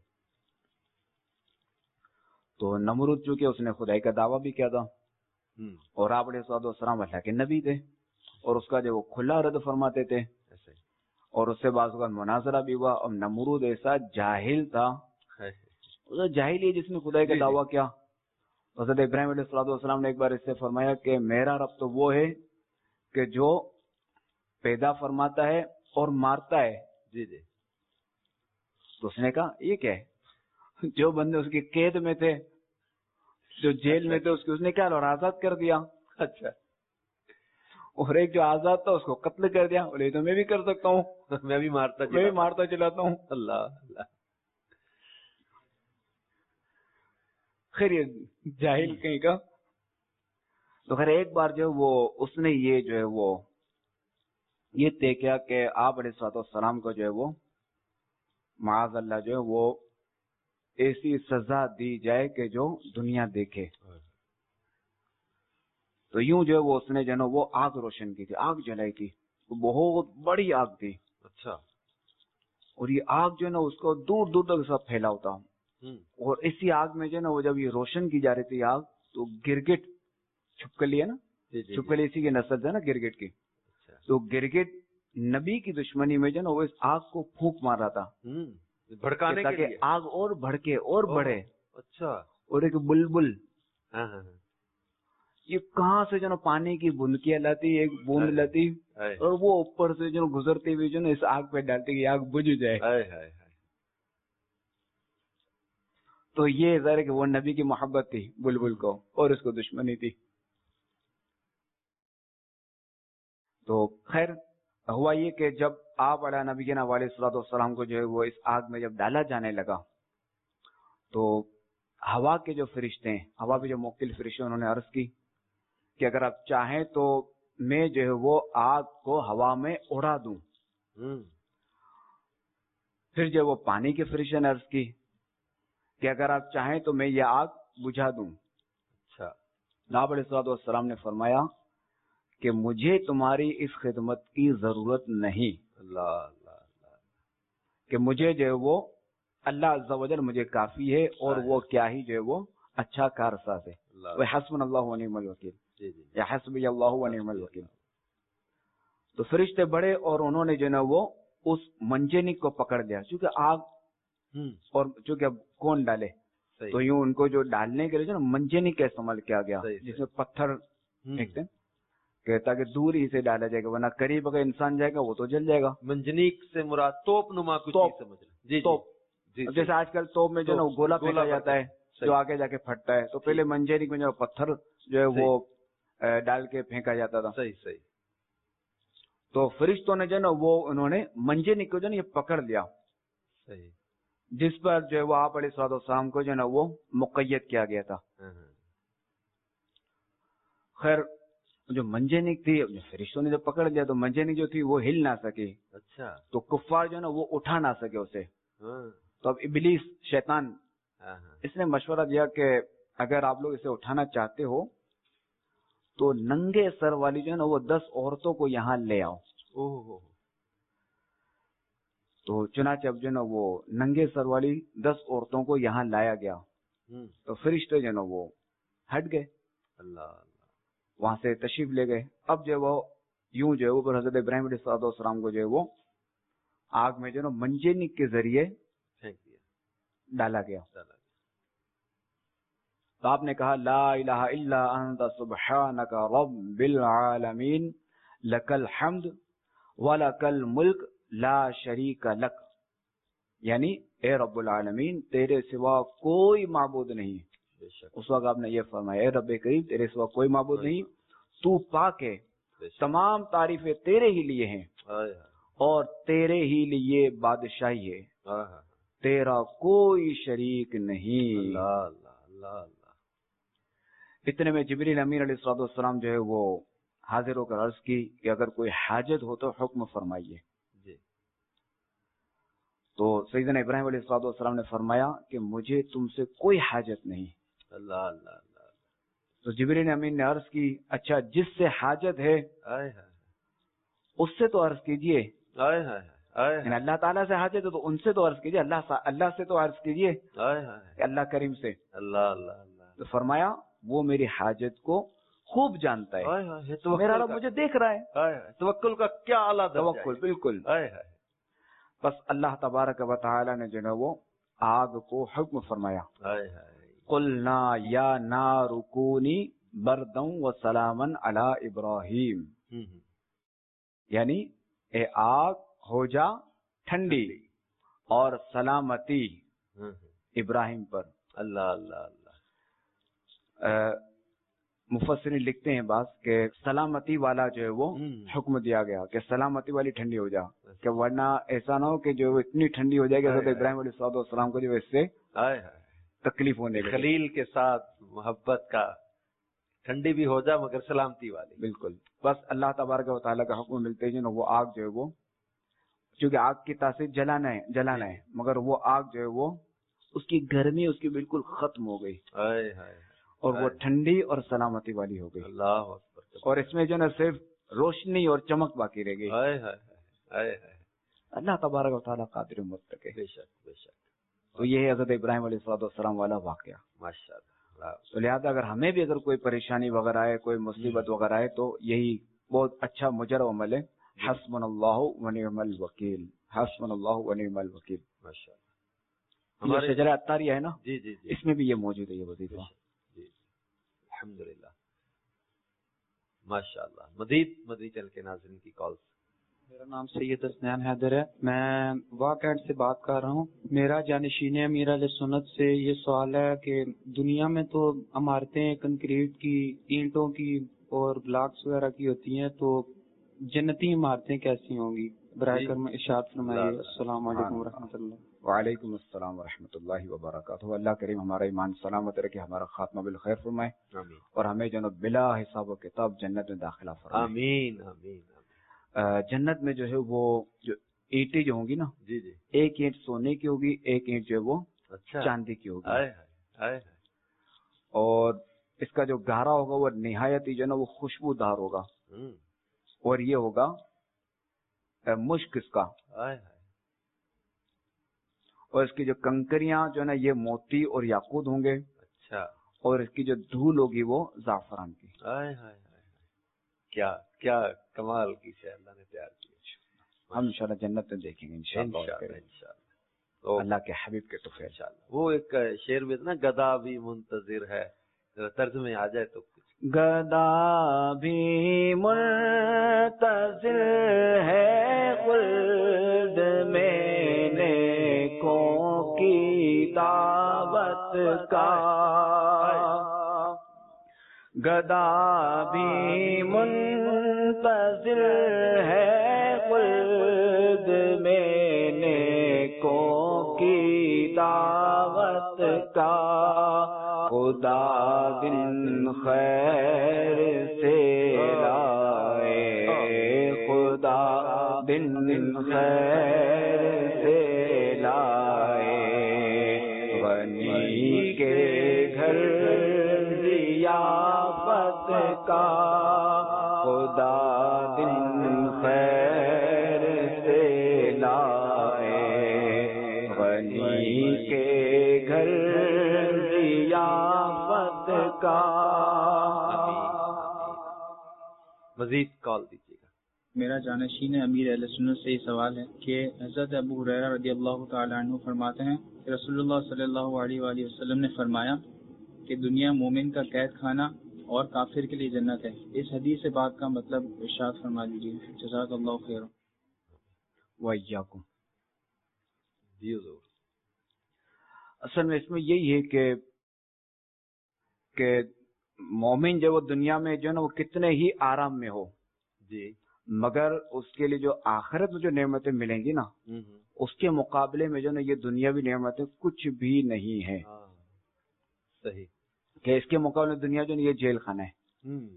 تو نمرود چونکہ اس نے خدائی کا دعویٰ بھی کیا تھا، ہوں، اور آپ علیہ السلام اللہ کے نبی تھے، اور اس کا جو وہ کھلا رد فرماتے تھے، ایسے ہی، اور اس سے بعض اوقات مناظرہ بھی ہوا، اور نمرود ایسا جاہل تھا، ہے، وہ جاہل ہی جس نے خدائی کا جی، جی۔ دعویٰ کیا۔ حضرت ابراہیم علیہ السلام نے ایک بار اس سے فرمایا کہ میرا رب تو وہ ہے کہ جو پیدا فرماتا ہے اور مارتا ہے۔ جی جی، تو اس نے کہا یہ کیا ہے؟ جو بندے اس کی قید میں تھے، جو جیل میں تھے، اس کو اس نے کیا اور آزاد کر دیا، اچھا، اور ایک جو آزاد تھا اس کو قتل کر دیا، بولے تو میں بھی کر سکتا ہوں، میں بھی مارتا میں بھی مارتا چلاتا ہوں۔ اللہ اللہ، خیر یہ جاہل کہیں کا۔ تو خیر ایک بار جو وہ اس نے یہ جو ہے وہ یہ طے کیا کہ آپ علیہ الصلوۃ والسلام کو جو ہے وہ معاذ اللہ جو ہے وہ ایسی سزا دی جائے کہ جو دنیا دیکھے۔ تو یوں جو ہے وہ اس نے جو ہے نا وہ آگ روشن کی تھی، آگ جلائی تھی، بہت بڑی آگ تھی، اچھا، اور یہ آگ جو ہے نا اس کو دور دور تک سب پھیلا ہوتا، اور اسی آگ میں جو ہے نا وہ جب یہ روشن کی جا رہی تھی آگ، تو گرگٹ چھپکلی ہے نا، چھپکلی اسی کی نسل ہے نا گرگٹ کی، تو گرگٹ نبی کی دشمنی میں جو ہے نا وہ اس آگ کو پھونک مار رہا تھا بھڑکانے کے لیے، تاکہ آگ اور بھڑکے اور بڑھے۔ اچھا، اور ایک بلبل ہاں ہاں، یہ کہاں سے جو نا پانی کی بندکیاں لاتی، ایک بوند لاتی، اور وہ اوپر سے جو گزرتے ہوئے جو نا اس آگ پہ ڈالتی کہ آگ بجھ جائے۔ تو یہ ظاہر ہے کہ وہ نبی کی محبت تھی بلبل کو، اور اس کو دشمنی تھی۔ تو خیر ہوا یہ کہ جب آپ علیہ نبینا علیہ الصلوۃ والسلام کو جو ہے وہ اس آگ میں جب ڈالا جانے لگا تو ہوا کے جو فرشتے ہیں، ہوا پہ جو مختلف فرشتے، انہوں نے عرض کی کہ اگر آپ چاہیں تو میں جو ہے وہ آگ کو ہوا میں اڑا دوں. پھر جو وہ پانی کے فرشتے نے عرض کی کہ اگر آپ چاہیں تو میں یہ آگ بجھا دوں. اچھا. آپ علیہ الصلوۃ والسلام نے فرمایا کہ مجھے تمہاری اس خدمت کی ضرورت نہیں. اللہ اللہ اللہ کہ مجھے جو ہے وہ اللہ عز و جل مجھے کافی ہے، اور وہ کیا ہی جو ہے وہ اچھا کارساز ہے. حسبنا اللہ و نعم الوکیل، یا حسبی اللہ و نعم الوکیل. تو فرشتے بڑے اور انہوں نے جو ہے نا وہ اس منجنیق کو پکڑ لیا، چونکہ آگ اور چونکہ اب کون ڈالے تو یوں ان کو جو ڈالنے کے لیے جو نا منجنیق کا استعمال کیا گیا، جس میں پتھر پھینکتے ہیں کہ تاکہ دور ہی سے ڈالا جائے گا، ورنہ قریب اگر انسان جائے گا وہ تو جل جائے گا. منجنیق سے مراد توپ نما کچھ سمجھ لیں. توپ جیسے آج کل توپ میں جو نا گولا پھینکا جاتا ہے جو آگے جا کے پھٹتا ہے، تو پہلے منجنیق میں جو پتھر جو ہے وہ ڈال کے پھینکا جاتا تھا. صحیح صحیح. تو فرشتوں نے جو نا وہ انہوں نے منجنیق کو جو نا یہ پکڑ لیا، صحیح، جس پر جو ہے وہ آپ علیہ الصلوۃ والسلام کو جو ہے نا وہ مقید کیا گیا تھا. خیر جو منجنیق تھی، فرشتوں نے جب پکڑ لیا تو منجنیق جو تھی وہ ہل نہ سکی. اچھا. تو کفار جو ہے نا وہ اٹھا نہ سکے اسے. تو اب ابلیس شیطان اس نے مشورہ دیا کہ اگر آپ لوگ اسے اٹھانا چاہتے ہو تو ننگے سر والی جو ہے نا وہ دس عورتوں کو یہاں لے آؤ. تو چنانچہ اب جو ہے نا وہ ننگے سر والی دس عورتوں کو یہاں لایا گیا. تو فرشتے جو ہے نا وہ ہٹ گئے، اللہ وہاں سے تشریف لے گئے. اب جو وہ یوں جو ہے وہ حضرت ابراہیم علیہ السلام کو جو ہے وہ آگ میں جو ہے نا منجنیق کے ذریعے پھینک دیا، ڈالا گیا. تو آپ نے کہا لا الہ الا انت سبحانک رب العالمین لک الحمد ولک الملک لا شریک لک، یعنی اے رب العالمین تیرے سوا کوئی معبود نہیں. اس وقت آپ نے یہ فرمایا اے رب کریم تیرے سوا کوئی معبود نہیں، تو پاک ہے، تمام تعریفیں تیرے ہی لیے ہیں اور تیرے ہی لیے بادشاہی ہے، تیرا کوئی شریک نہیں. اللہ اللہ اللہ اللہ. اتنے میں جبریل امین علیہ الصلوۃ والسلام جو ہے وہ حاضر ہو کر عرض کی کہ اگر کوئی حاجت ہو تو حکم فرمائیے. جی. تو سیدنا ابراہیم علیہ الصلوۃ والسلام نے فرمایا کہ مجھے تم سے کوئی حاجت نہیں. اللہ اللہ اللہ. تو جبریل امین نے عرض کی اچھا جس سے حاجت ہے اس سے تو عرض کیجئے. یعنی اللہ تعالیٰ سے حاجت ہے تو ان سے تو عرض کیجئے، اللہ اللہ سے تو عرض کیجئے، اللہ کریم سے. اللہ اللہ اللہ. تو فرمایا وہ میری حاجت کو خوب جانتا ہے، میرا رب مجھے دیکھ رہا ہے. توکل کا کیا اعلیٰ توکل. بالکل. بس اللہ تبارک و تعالی نے جو ہے وہ آگ کو حکم فرمایا قلنا یا نار کونی بردا وسلاما علی ابراہیم، یعنی اے آگ ہو جا ٹھنڈی اور سلامتی ابراہیم پر. اللہ اللہ اللہ. مفسرین لکھتے ہیں بعض کہ سلامتی والا جو ہے وہ حکم دیا گیا کہ سلامتی والی ٹھنڈی ہو جا، کہ ورنہ ایسا نہ ہو کہ جو اتنی ٹھنڈی ہو جائے گی حضرت ابراہیم علیہ الصلوۃ والسلام کو جو اس سے تکلیف ہونے لگے. خلیل کے ساتھ محبت کا ٹھنڈی بھی ہو جا مگر سلامتی والی. بالکل. بس اللہ تبارک و تعالیٰ کا حکم ملتے ہیں وہ آگ جو ہے وہ چونکہ آگ کی تاثیر جلانا ہے جلانا ہے مگر وہ آگ جو ہے وہ اس کی گرمی اس کی بالکل ختم ہو گئی اور وہ ٹھنڈی اور سلامتی والی ہو گئی. اللہ اکبر. اور اس میں جو نا صرف روشنی اور چمک باقی رہ گئی. اللہ تبارک و تعالیٰ قادر مطلق ہے. بے شک بے شک. تو یہ ہے حضرت ابراہیم علیہ الصلوۃ والسلام والا واقعہ. ماشاء اللہ. تو لہٰذا اگر ہمیں بھی اگر کوئی پریشانی وغیرہ ہے کوئی مصیبت وغیرہ ہے تو یہی بہت اچھا مجرب عمل ہے. حسبنا اللہ و نعم الوکیل. حسبنا اللہ و نعم الوکیل. ماشاء اللہ. ہمارے شجرہ عطاریہ ہے نا، جی جی جی، اس میں بھی یہ موجود ہے یہ وظیفہ. الحمدللہ. ماشاء اللہ. مزید مزید چل کے ناظرین کی کالز. میرا نام سید حسنین حیدر ہے، میں واقعات سے بات کر رہا ہوں. میرا جانشین امیر علیہ سنت سے یہ سوال ہے کہ دنیا میں تو عمارتیں کنکریٹ کی، اینٹوں کی اور بلاکس وغیرہ کی ہوتی ہیں، تو جنتی عمارتیں کیسی ہوں گی؟ براہ کرم ارشاد فرمائیے۔ السلام علیکم ورحمۃ اللہ۔ وعلیکم السلام ورحمۃ اللہ وبرکاتہ۔ اللہ کریم ہمارا ایمان سلامت رکھے، ہمارا خاتمہ بالخیر فرمائے، آمین اور ہمیں جو بلا حساب و کتاب جنت میں داخلہ فرمائے۔ آمین آمین جنت میں جو ہے وہ جو اینٹیں جو ہوں گی نا، جی جی، ایک اینٹ سونے کی ہوگی، ایک اینٹ جو ہے وہ اچھا، چاندی کی ہوگی، ہائے ہائے ہائے، اور اس کا جو گہرا ہوگا وہ نہایت ہی جو ہے نا وہ خوشبودار ہوگا، ہوں، اور یہ ہوگا مشک اس کا، ہائے ہائے، اور اس کی جو کنکریاں جو ہے نا یہ موتی اور یاقوت ہوں گے، اچھا، اور اس کی جو دھول ہوگی وہ زعفران کی۔ ہائے ہائے ہائے، کیا کیا کمال کی شے اللہ نے تیار کی ہے۔ ہم انشاءاللہ جنت میں دیکھیں گے انشاءاللہ، انشاءاللہ انشاءاللہ، تو اللہ کے حبیب کے توفیق۔ انشاءاللہ وہ ایک شعر میں تھا نا، گدا بھی منتظر ہے، ذرا طرز میں آ جائے تو کچھ۔ گدا بھی منتظر ہے خلد میں نیکوں کی دعوت کا، گدا بھی منتظر ہے خلد میں نیکوں کی دعوت کا، خدا دن خیر سے لائے، خدا دن خیر سے لائے، غنی کے گھر ضیافت کا، خدا دن خیر سے لائے، غنی کے گھر ضیافت کا۔ مزید کال دیجیے گا۔ میرا جانشین امیر اہل سنت سے یہ سوال ہے کہ حضرت ابو ہریرہ رضی اللہ تعالی عنہ فرماتے ہیں کہ رسول اللہ صلی اللہ علیہ وآلہ وسلم نے فرمایا کہ دنیا مومن کا قید خانہ اور کافر کے لیے جنت ہے۔ اس حدیث سے بات کا مطلب ارشاد فرما دیجیے، جزاک اللہ خیر۔ وَإِيَّاكُمْ۔ جی حضور۔ اصل میں اس میں یہی ہے کہ کہ مومن جو وہ دنیا میں جو ہے نا وہ کتنے ہی آرام میں ہو، جی، مگر اس کے لیے جو آخرت میں جو نعمتیں ملیں گی نا ہوں ہوں، اس کے مقابلے میں جو نا یہ دنیاوی نعمتیں کچھ بھی نہیں ہیں، ہاں، صحیح، کہ اس کے مقابلے میں دنیا جو ہے نا یہ جیل خانہ ہے، ہوں،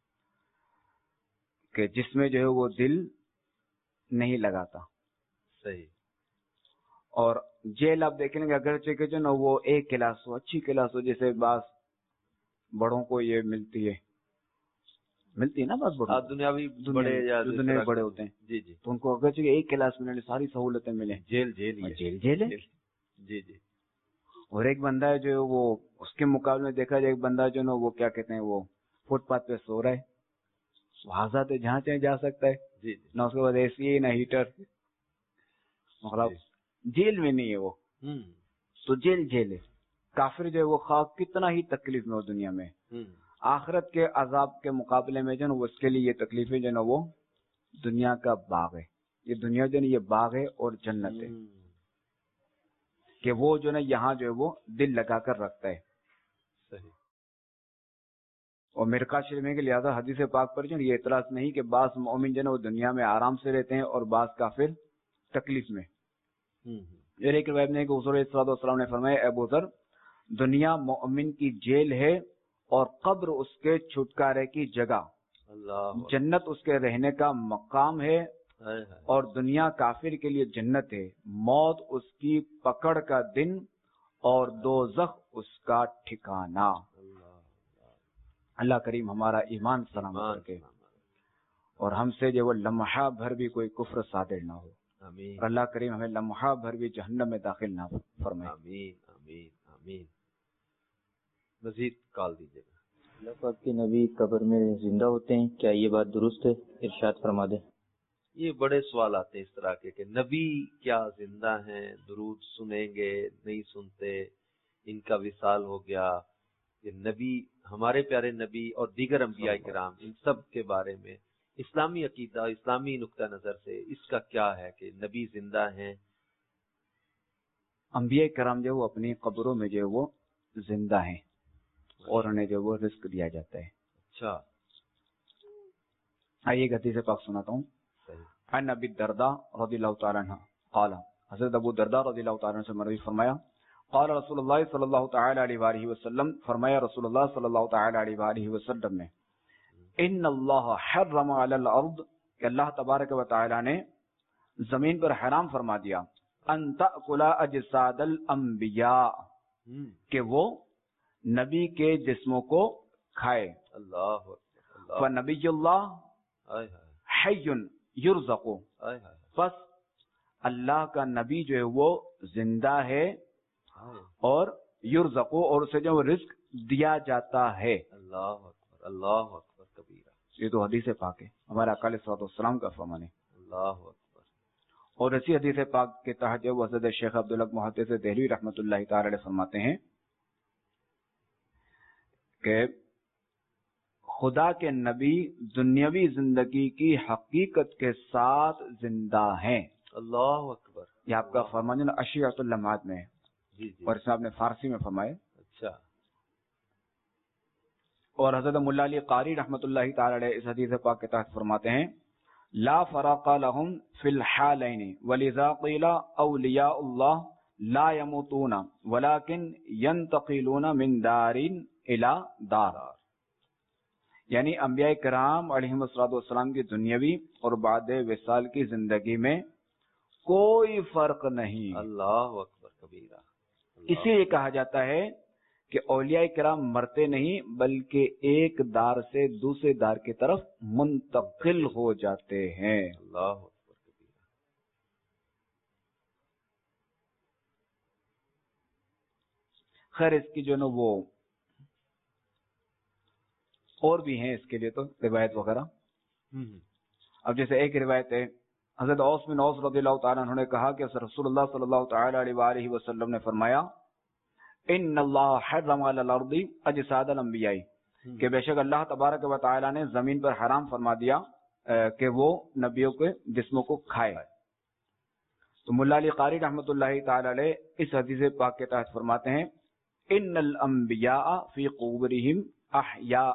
کہ جس میں جو ہے وہ دل نہیں لگاتا، صحیح، اور جیل آپ دیکھیں گے اگرچہ کہ جو نا وہ ایک کلاس ہو، اچھی کلاس ہو، جیسے بعض بڑوں کو یہ ملتی ہے ملتی ہے نا بعض بڑوں ہاں، کو، دنیاوی دنیا بڑے میں- یا جو جس دنیا میں طرح بڑے کے- ہوتے ہیں، جی جی، تو ان کو اگرچہ کہ ایک کلاس میں ساری سہولتیں ملیں، جیل جیل ہی اور ہے، جیل جیل ہے، جی جی، اور ایک بندہ ہے جو وہ اس کے مقابلے میں دیکھا جائے ایک بندہ جو نا وہ کیا کہتے ہیں وہ فٹ پاتھ پہ سو رہا ہے، وہ آزاد ہے، جہاں چاہے جا سکتا ہے، جی جی، نہ اس کے بعد اے سی ہے نہ ہیٹر، مطلب جیل میں نہیں ہے وہ، ہوں تو جیل جیل ہے۔ کافر جو ہے وہ خواہ کتنا ہی تکلیف میں ہو دنیا میں، ہوں، آخرت کے عذاب کے مقابلے میں جو نا وہ اس کے لیے یہ تکلیفیں جو نا وہ دنیا کا باغ ہے، یہ دنیا جو نا یہ باغ ہے اور جنت ہے، ہوں، کہ وہ جو نا یہاں جو ہے وہ دل لگا کر رکھتا ہے۔ صحیح، اور مرقات شریف میں کہ لہٰذا حدیث پاک پر جو نا یہ اعتراض نہیں کہ بعض مومن جو نا وہ دنیا میں آرام سے رہتے ہیں اور بعض کافر تکلیف میں۔ ہوں، یہ ایک روایت میں کہ حضور صلی اللہ علیہ وسلم نے فرمایا، اے ابو ذر، دنیا مومن کی جیل ہے اور قبر اس کے چھٹکارے کی جگہ، اللہ، جنت اس کے رہنے کا مقام ہے، ہائے ہائے، اور دنیا کافر کے لیے جنت ہے، موت اس کی پکڑ کا دن اور دوزخ اس کا ٹھکانہ۔ اللہ، اللہ کریم ہمارا ایمان سلامت رکھے، اور ہم سے جو وہ لمحہ بھر بھی کوئی کفر صادر نہ ہو، آمین، اور اللہ کریم ہمیں لمحہ بھر بھی جہنم میں داخل نہ فرمائے۔ آمین، آمین، آمین۔ مزید کال دیجیے گا۔ اللہ پاک کے نبی قبر میں زندہ ہوتے ہیں، کیا یہ بات درست ہے؟ ارشاد فرما دیں۔ یہ بڑے سوال آتے ہیں اس طرح کے کہ نبی کیا زندہ ہیں، درود سنیں گے نہیں سنتے، ان کا وصال ہو گیا، یہ نبی ہمارے پیارے نبی اور دیگر انبیاء کرام ان سب کے بارے میں اسلامی عقیدہ، اسلامی نقطہ نظر سے اس کا کیا ہے کہ نبی زندہ ہیں؟ انبیاء کرام جو وہ اپنی قبروں میں جو وہ زندہ ہیں، اور انہیں جو وہ رزق دیا جاتا ہے۔ اچھا، آئیے حدیث پاک سناتا ہوں. عن ابی الدرداء رضی اللہ تعالی عنہ قال, حضرت ابو الدرداء رضی اللہ تعالی عنہ سے مروی فرمایا, قال رسول اللہ صلی اللہ تعالی علیہ وآلہ وسلم, فرمایا رسول اللہ صلی اللہ تعالی علیہ وآلہ وسلم نے, ان اللہ حرم علی الارض, کہ اللہ تبارک و تعالی نے زمین پر حرام فرما دیا, ان تأکل اجساد الانبیاء, کہ وہ نبی کے جسموں کو کھائے. اللہ فنبی اللہ حی یرزق, پس اللہ کا نبی جو ہے وہ زندہ ہے اور یرزق, اور اسے جو رزق دیا جاتا ہے. اللہ اکبر اللہ اکبر کبیرہ. یہ تو حدیث پاک ہے, ہمارے آقا علیہ الصلوۃ والسلام کا فرمان ہے. اللہ اکبر. اور اسی حدیث پاک کے تحت جو حضرت شیخ عبدالحق محدث دہلوی رحمۃ اللہ تعالی علیہ فرماتے ہیں کہ خدا کے نبی دنیاوی زندگی کی حقیقت کے ساتھ زندہ ہیں. اللہ اکبر. یہ آپ کا فرمان ہے اشیاء اللمعات میں ہے, جی جی. اور اس میں آپ نے فارسی میں فرمائے. اچھا. اور حضرت مولا علی قاری رحمۃ اللہ تعالی علیہ اس حدیث پاک کے تحت فرماتے ہیں, لا فرق لهم فی الحالین ولذا قیل اولیاء اللہ لا يموتون ولكن ينتقلون من دار الى دار. یعنی انبیاء کرام علیہم السلام کی دنیاوی اور بعد وصال کی زندگی میں کوئی فرق نہیں. اللہ اکبر کبیرہ. اسی لیے کہا جاتا ہے کہ اولیاء کرام مرتے نہیں بلکہ ایک دار سے دوسرے دار کی طرف منتقل ہو جاتے ہیں. اللہ اکبر کبیرہ. خیر اس کی جو نا وہ اور بھی ہیں اس کے لیے تو روایت وغیرہ. اب جیسے ایک روایت ہے, حضرت اوس بن اوس رضی اللہ تعالیٰ عنہ نے کہا کہ رسول اللہ صلی اللہ تعالی علیہ وآلہ وسلم نے فرمایا, ان اللہ حرم علی الارض اجساد الانبیاء, کہ بے شک اللہ تبارک و تعالی نے زمین پر حرام فرما دیا کہ وہ نبیوں کے جسموں کو کھائے. تو مولا علی قاری رحمۃ اللہ تعالی علیہ اس حدیث پاک کے تحت فرماتے ہیں, ان الانبیاء فی قبورہم احیاء,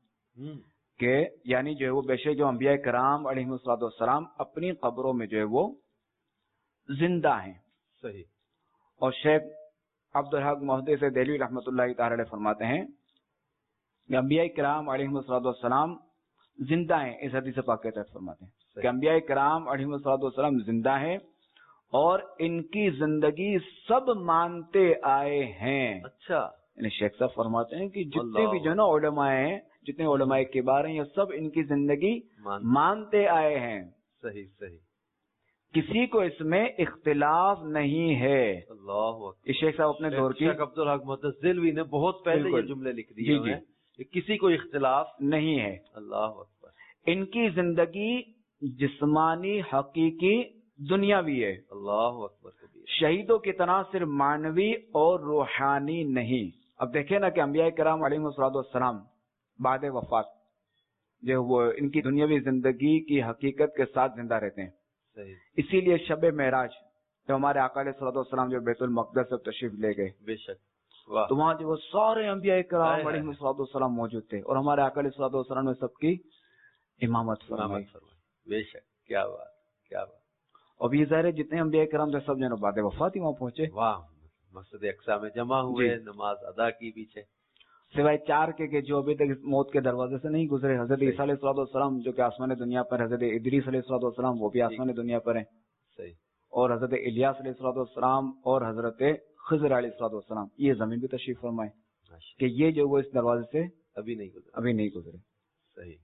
کہ یعنی جو ہے وہ بے شک جو انبیاء کرام علیہ الصلوۃ والسلام اپنی قبروں میں جو ہے وہ زندہ ہیں. صحیح. اور شیخ عبدالحق محدث دہلوی رحمۃ اللہ تعالی علیہ فرماتے ہیں کہ انبیاء کرام علیہ الصلوۃ والسلام زندہ ہیں. اس حدیث پاک کے تحت فرماتے ہیں کہ انبیاء کرام علیہ الصلوۃ والسلام زندہ ہیں اور ان کی زندگی سب مانتے آئے ہیں. اچھا. یعنی شیخ صاحب فرماتے ہیں کہ جتنے بھی جو نا علماء ہیں, جتنے علماء کبار ہیں, یہ سب ان کی زندگی مانتے آئے ہیں. صحیح صحیح. کسی کو اس میں اختلاف نہیں ہے. اللہ اکبر. شیخ صاحب اپنے دور کی شیخ عبدالحق محدث دہلوی نے بہت پہلے یہ جملے لکھ دیے ہیں, کسی کو اختلاف نہیں ہے. اللہ اکبر. ان کی زندگی جسمانی حقیقی دنیاوی ہے. اللہ اکبر. شہیدوں کی طرح صرف معنوی اور روحانی نہیں. اب دیکھیں نا کہ انبیاء کرام علیہ الصلوۃ والسلام بعد وفات جو وہ ان کی دنیاوی زندگی کی حقیقت کے ساتھ زندہ رہتے ہیں. صحیح. اسی لیے شب معراج جو ہمارے آقا علیہ الصلوۃ والسلام جو بیت المقدس سے تشریف لے گئے, بے شک, تو وہاں جو وہ سارے انبیاء کرام علیہ الصلوۃ والسلام موجود تھے اور ہمارے آقا علیہ الصلوۃ والسلام نے سب کی امامت فرمائی. بے شک. کیا بات کیا بات. اب یہ ظاہر ہے جتنے انبیاء کرام تھے سب جو بعد وفات ہی وہاں پہنچے. واہ. مسجد اقصی میں جمع ہوئے, نماز ادا کی پیچھے, سوائے چار کے کہ جو ابھی تک موت کے دروازے سے نہیں گزرے. حضرت عیسیٰ علیہ الصلوۃ والسلام جو کہ آسمان دنیا پر, حضرت ادریس علیہ الصلوۃ والسلام وہ بھی آسمان دنیا پر ہیں. صحیح. اور حضرت الیاس علیہ الصلوۃ والسلام اور حضرت خضر علیہ الصلوۃ والسلام یہ زمین پہ تشریف فرمائے کہ یہ جو وہ اس دروازے سے ابھی نہیں گزرے ابھی نہیں گزرے. صحیح.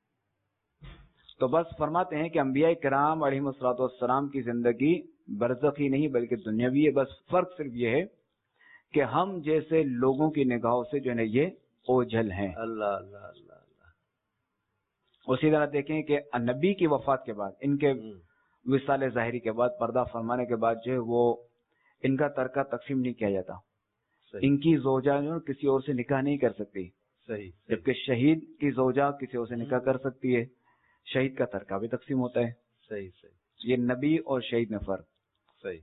تو بس فرماتے ہیں کہ انبیاء کرام علیہ الصلوۃ والسلام کی زندگی برزخی نہیں بلکہ دنیاوی ہے. بس فرق صرف یہ ہے کہ ہم جیسے لوگوں کی نگاہوں سے جو ہے یہ اوجھل ہیں. اللہ اللہ اللہ اللہ. اسی طرح دیکھیں کہ نبی کی وفات کے بعد, ان کے وصال ظاہری کے بعد, پردہ فرمانے کے بعد جو ہے وہ ان کا ترکہ تقسیم نہیں کیا جاتا. ان کی زوجہ جو کسی اور سے نکاح نہیں کر سکتی. صحیح. جبکہ شہید کی زوجہ کسی اور سے نکاح کر سکتی ہے. شہید کا ترکہ بھی تقسیم ہوتا ہے. صحیح صحیح. یہ نبی اور شہید میں فرق. صحیح.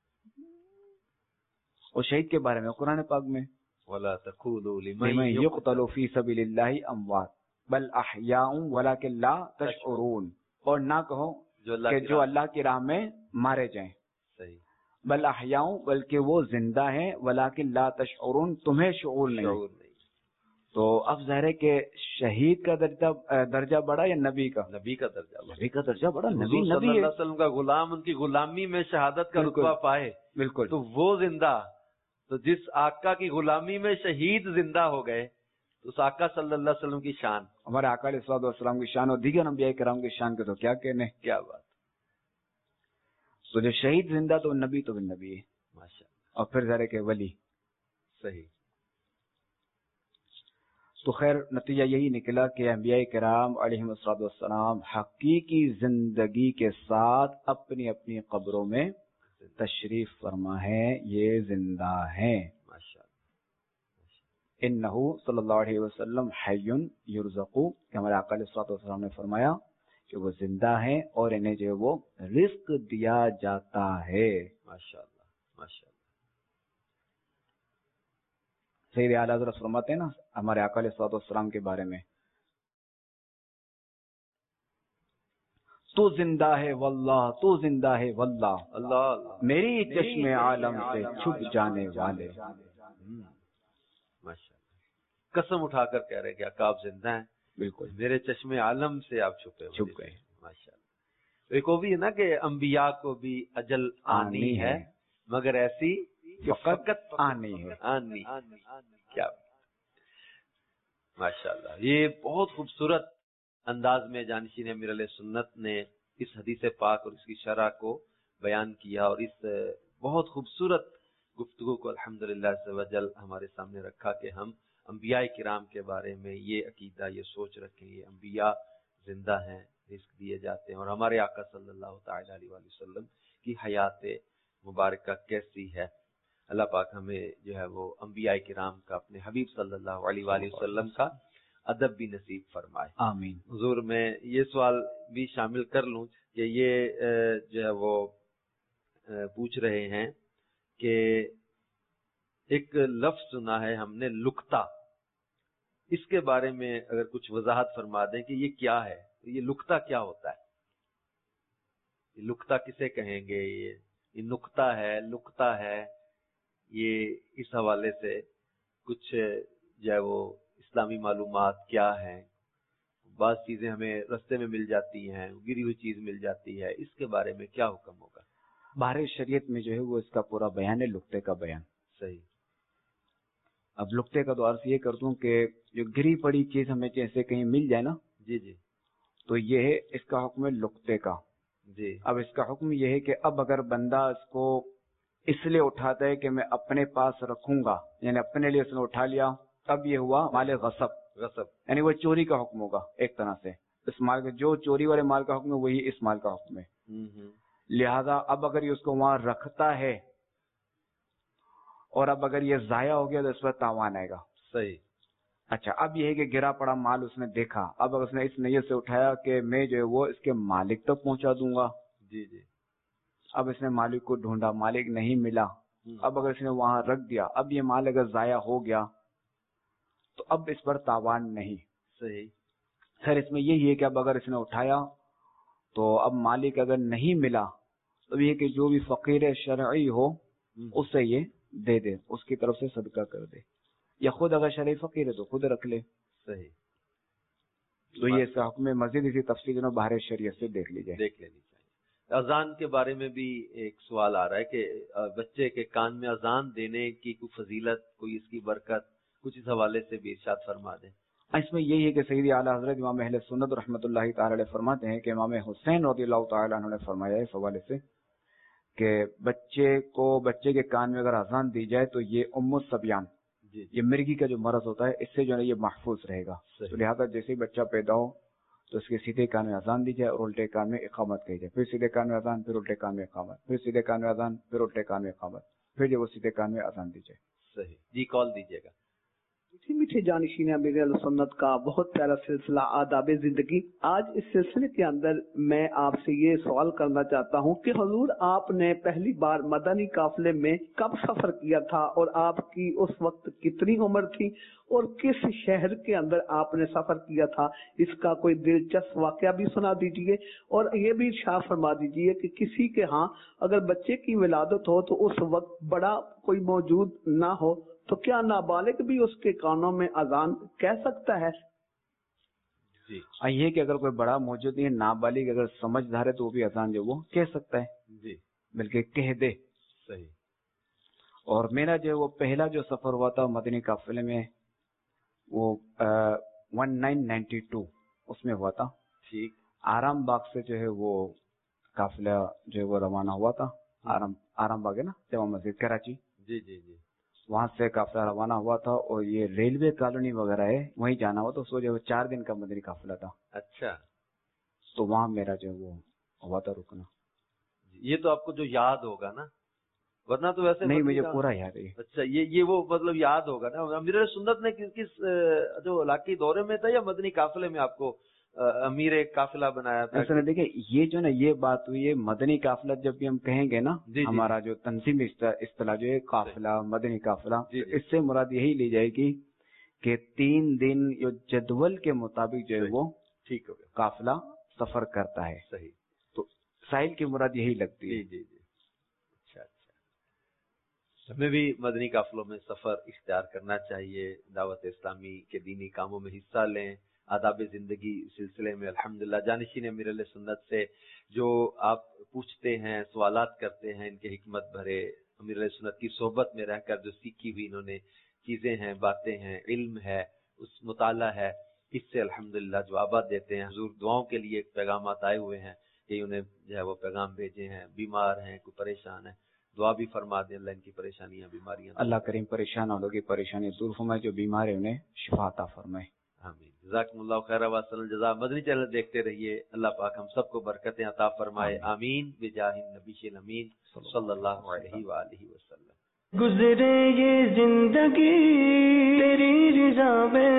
اور شہید کے بارے میں قرآن پاک میں وَلَا تَقُولُوا لمن لِمَن يُقْتَلُ فِي سَبِيلِ اللَّهِ أَمْوَاتٌ, بل احیاء ولکن لا تشعرون، اور نہ کہو کہ جو اللہ کی راہ میں مارے جائیں. صحیح. بل احیاء، بلکہ وہ زندہ ہیں، ولکن لا تشعرون، تمہیں شعور نہیں. شعور نہیں. تو اب ظاہر ہے کہ شہید کا درجہ درجہ بڑا یا نبی کا؟ نبی کا درجہ بڑا. نبی کا درجہ بڑا. نبی حضور صلی نبی اللہ ہے. علیہ وسلم کا غلام ان کی غلامی میں شہادت کا بالکل. رتبہ پائے. بالکل. تو وہ زندہ، تو جس آقا کی غلامی میں شہید زندہ ہو گئے تو اس آقا صلی اللہ علیہ وسلم کی شان، ہمارے آقا علیہ الصلوۃ والسلام کی شان اور دیگر انبیاء کرام کی شان کے تو کیا کہنے. کیا بات. تو جو شہید زندہ تو نبی تو نبی ہے. ماشاء اللہ. اور پھر ذرا کہ ولی. صحیح. تو خیر نتیجہ یہی نکلا کہ انبیاء کرام علیہم الصلوۃ والسلام حقیقی زندگی کے ساتھ اپنی اپنی قبروں میں تشریف فرما ہے، یہ زندہ ہیں. ماشاء اللہ. انہ صلی اللہ علیہ وسلم حی یرزق، کہ ہمارے آقا علیہ الصلوۃ والسلام نے فرمایا کہ وہ زندہ ہیں اور انہیں جو ہے وہ رزق دیا جاتا ہے. ماشاء اللہ. ماشاء اللہ. سید اعلی حضرت فرماتے ہیں نا ہمارے آقا علیہ الصلوۃ والسلام کے بارے میں، تو زندہ ہے واللہ، تو زندہ ہے واللہ، اللہ اللہ. میری چشم عالم سے چھپ جانے والے. ماشاء اللہ. قسم اٹھا کر کہہ رہے کہ آقا آپ زندہ ہیں. بالکل. میرے چشم عالم سے آپ چھپے چھپ گئے. ماشاء اللہ. ایک وہ بھی ہے نا کہ انبیاء کو بھی اجل آنی ہے مگر ایسی فقط آنی ہے. آنی. کیا ماشاء اللہ. یہ بہت خوبصورت انداز میں جانشین امیر علیہ سنت نے اس حدیث پاک اور اس کی شرح کو بیان کیا اور اس بہت خوبصورت گفتگو کو الحمدللہ عز و جل ہمارے سامنے رکھا کہ ہم انبیاء کرام کے بارے میں یہ عقیدہ، یہ سوچ رکھیں یہ انبیاء زندہ ہیں، رزق دیے جاتے ہیں، اور ہمارے آقا صلی اللہ تعالی علیہ وآلہ وسلم کی حیات مبارکہ کیسی ہے. اللہ پاک ہمیں جو ہے وہ انبیاء کرام کا، اپنے حبیب صلی اللہ علیہ وآلہ وسلم کا ادب بھی نصیب فرمائے. آمین. حضور میں یہ سوال بھی شامل کر لوں کہ یہ جو ہے وہ پوچھ رہے ہیں کہ ایک لفظ سنا ہے ہم نے لکتا، اس کے بارے میں اگر کچھ وضاحت فرما دیں کہ یہ کیا ہے، یہ لکتا کیا ہوتا ہے، یہ لکتا کسے کہیں گے، یہ یہ نکتہ ہے، لکتا ہے، یہ اس حوالے سے کچھ جو ہے وہ اسلامی معلومات کیا ہیں. بعض چیزیں ہمیں رستے میں مل جاتی ہیں، گری ہوئی چیز مل جاتی ہے، اس کے بارے میں کیا حکم ہوگا؟ بہر شریعت میں جو ہے وہ اس کا پورا بیان ہے، لکتے کا بیان. صحیح. اب لکتے کا تو عرض یہ کر دوں کہ جو گری پڑی چیز ہمیں جیسے کہیں مل جائے نا، جی جی، تو یہ ہے اس کا حکم ہے لکتے کا. جی. اب اس کا حکم یہ ہے کہ اب اگر بندہ اس کو اس لیے اٹھاتا ہے کہ میں اپنے پاس رکھوں گا، یعنی اپنے لیے اس نے اٹھا لیا، اب یہ ہوا مال غصب. غصب یعنی وہ چوری کا حکم ہوگا ایک طرح سے. اس مال کا جو چوری والے مال کا حکم ہے وہی اس مال کا حکم ہے. لہذا اب اگر یہ اس کو وہاں رکھتا ہے اور اب اگر یہ ضائع ہو گیا تو اس پر تاوان آئے گا. صحیح. اچھا اب یہ ہے کہ گرا پڑا مال اس نے دیکھا، اب اگر اس نے اس نیت سے اٹھایا کہ میں جو ہے وہ اس کے مالک تک پہنچا دوں گا. جی جی. اب اس نے مالک کو ڈھونڈا، مالک نہیں ملا، اب اگر اس نے وہاں رکھ دیا، اب یہ مال اگر ضائع ہو گیا تو اب اس پر تاوان نہیں. صحیح. خیر اس میں یہی ہے کہ اب اگر اس نے اٹھایا تو اب مالک اگر نہیں ملا تو یہ کہ جو بھی فقیر شرعی ہو اس سے یہ دے دے، اس کی طرف سے صدقہ کر دے، یا خود اگر شرعی فقیر ہے تو خود رکھ لے. صحیح. تو یہ اس کا حکم مزید اسی تفصیل جو باہر شریعت سے دیکھ لیجیے. دیکھ لینی چاہیے. اذان کے بارے میں بھی ایک سوال آ رہا ہے کہ بچے کے کان میں اذان دینے کی کوئی فضیلت، کوئی اس کی برکت، کچھ اس حوالے سے بھی ارشاد فرما دیں. اس میں یہی ہے کہ سید اعلی حضرت امام اہل سنت رحمۃ اللہ تعالی علیہ فرماتے ہیں کہ امام حسین رضی اللہ تعالی عنہ نے فرمایا اس حوالے سے کہ بچے کو بچے کے کان میں اگر اذان دی جائے تو یہ ام الصبیان، یہ مرگی کا جو مرض ہوتا ہے اس سے جو ہے یہ محفوظ رہے گا. تو لہٰذا جیسے ہی بچہ پیدا ہو تو اس کے سیدھے کان میں اذان دی جائے اور الٹے کان میں اقامت کہی جائے، پھر سیدھے کان میں اذان، پھر الٹے کان میں اقامت، پھر سیدھے کان میں اذان، پھر الٹے کان میں اقامت، پھر جب وہ سیدھے کان میں اذان دی جائے. صحیح. جی کال دیجیے گا. میٹھی میٹھی پیچھے جانشین امیر اہل سنت کا بہت پیارا سلسلہ آداب زندگی. آج اس سلسلے کے اندر میں آپ سے یہ سوال کرنا چاہتا ہوں کہ حضور آپ نے پہلی بار مدنی قافلے میں کب سفر کیا تھا اور آپ کی اس وقت کتنی عمر تھی اور کس شہر کے اندر آپ نے سفر کیا تھا؟ اس کا کوئی دلچسپ واقعہ بھی سنا دیجیے اور یہ بھی ارشاد فرما دیجیے کہ کسی کے ہاں اگر بچے کی ولادت ہو تو اس وقت بڑا کوئی موجود نہ ہو تو کیا نابالغ بھی اس کے کانوں میں اذان کہہ سکتا ہے؟ جی یہ کہ اگر کوئی بڑا موجود نہیں ہے، نابالغ اگر سمجھدار ہے تو وہ بھی اذان جو وہ کہہ سکتا ہے، جی بلکہ کہہ دے. صحیح. اور میرا جو وہ پہلا جو سفر ہوا تھا مدنی قافلے میں وہ ون نائن نائنٹی ٹو اس میں ہوا تھا. ٹھیک. آرام باغ سے جو ہے وہ قافلہ جو ہے وہ روانہ ہوا تھا. آرام آرام باغ ہے نا جامع مسجد کراچی. جی جی جی وہاں سے قافلہ روانہ ہوا تھا اور یہ ریلوے کالونی وغیرہ ہے وہیں جانا ہوا. تو اس وجہ چار دن کا مدنی قافلہ تھا. اچھا. تو وہاں میرا جو وہ ہوا تھا رکنا. یہ تو آپ کو جو یاد ہوگا نا، ورنہ تو ویسے نہیں مجھے پورا یاد ہے. اچھا یہ یہ وہ مطلب یاد ہوگا نا. امیر سنت نے کس کس جو علاقائی دورے میں تھا یا مدنی قافلے میں آپ کو امیر قافلہ بنایا تھا؟ ایسا دیکھیں یہ جو نا یہ بات ہوئی ہے مدنی قافلہ جب بھی ہم کہیں گے نا ہمارا جو تنظیم اصطلاح جو ہے قافلہ مدنی قافلہ اس سے مراد یہی لی جائے گی کہ تین دن جو جدول کے مطابق جو ہے وہ ٹھیک ہو گیا قافلہ سفر کرتا ہے. صحیح. تو ساحل کی مراد یہی لگتی ہے. جی جی. اچھا اچھا. ہمیں بھی مدنی قافلوں میں سفر اختیار کرنا چاہیے، دعوت اسلامی کے دینی کاموں میں حصہ لیں. آداب زندگی سلسلے میں الحمدللہ جانشین امیر اہل سنت سے جو آپ پوچھتے ہیں، سوالات کرتے ہیں، ان کے حکمت بھرے امیر اہل سنت کی صحبت میں رہ کر جو سیکھی ہوئی انہوں نے چیزیں ہیں، باتیں ہیں، علم ہے، اس مطالعہ ہے، اس سے الحمدللہ جوابات دیتے ہیں. حضور دعاؤں کے لیے پیغامات آئے ہوئے ہیں کہ انہیں جو ہے وہ پیغام بھیجے ہیں. بیمار ہیں، کوئی پریشان ہے، دعا بھی فرما دیں اللہ ان کی پریشانیاں بیماریاں. اللہ کریم پریشان والوں کی پریشانی دور فرمائے، جو بیمار ہیں انہیں شفا عطا فرمائے. آمین. جزاکم اللہ خیر و احسن الجزاء. مدنی چینل دیکھتے رہیے. اللہ پاک ہم سب کو برکتیں عطا فرمائے. آمین بجاہ النبی الامین صلی اللہ علیہ وآلہ وسلم. گزرے یہ زندگی تیری رضا میں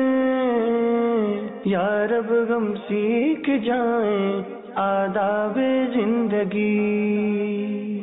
یا رب غم سیکھ جائیں آداب زندگی.